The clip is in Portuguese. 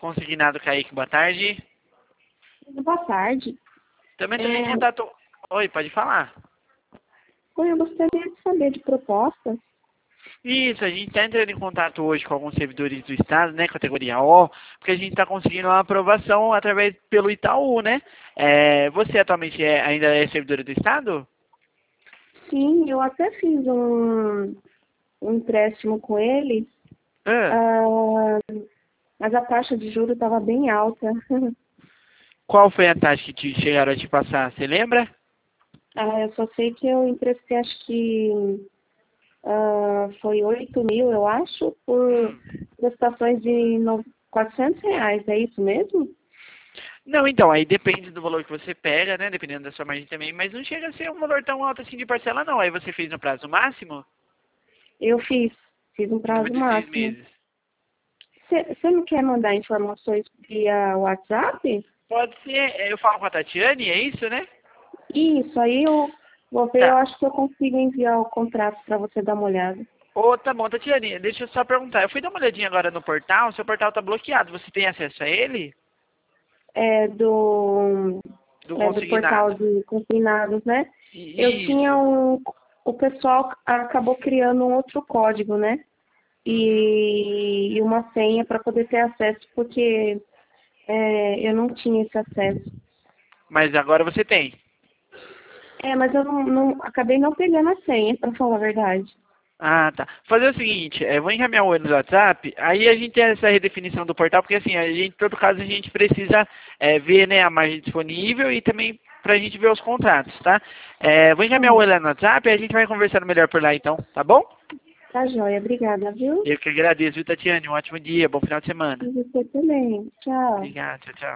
Consignado Kaique, boa tarde. Boa tarde. Também entrando em contato... Oi, pode falar. Oi, eu gostaria de saber de propostas. Isso, a gente está entrando em contato hoje com alguns servidores do Estado, né, categoria O, porque a gente está conseguindo uma aprovação através pelo Itaú, né? Você atualmente ainda é servidora do Estado? Sim, eu até fiz um empréstimo com ele, Ah, mas a taxa de juros estava bem alta. qual foi a taxa que chegaram a te passar, você lembra? Eu só sei que eu emprestei, acho que foi 8.000, eu acho, por prestações de R$ 400, é isso mesmo? Não, então, aí depende do valor que você pega, né, dependendo da sua margem também, mas não chega a ser um valor tão alto assim de parcela, não. Aí você fez no prazo máximo? Eu fiz um Em número prazo de 6 máximo. meses. Você não quer mandar informações via WhatsApp? Pode ser, eu falo com a Tatiane, é isso, né? Isso, aí eu vou ver, eu Tá. acho que eu consigo enviar o contrato para você dar uma olhada. Ô, tá bom, Tatiane, deixa eu só perguntar. Eu fui dar uma olhadinha agora no portal, seu portal tá bloqueado. Você tem acesso a ele? É Do do portal consignado. de consignados, né? Eu tinha Isso. o pessoal acabou criando um outro código, né? Uhum. E uma senha para poder ter acesso, porque eu não tinha esse acesso. Mas agora você tem. Mas eu acabei não pegando a senha, para falar a verdade. Ah, tá. Fazer o seguinte, vou encaminhar o no WhatsApp, aí a gente tem essa redefinição do portal, porque assim, em todo caso a gente precisa ver, né, a margem disponível e também pra gente ver os contratos, tá? Vou encaminhar o no WhatsApp e a gente vai conversando melhor por lá então, tá bom? Tá joia, obrigada, viu? Eu que agradeço, viu, Tatiane? Um ótimo dia, bom final de semana. E você também. Tchau. Obrigado, tchau, tchau.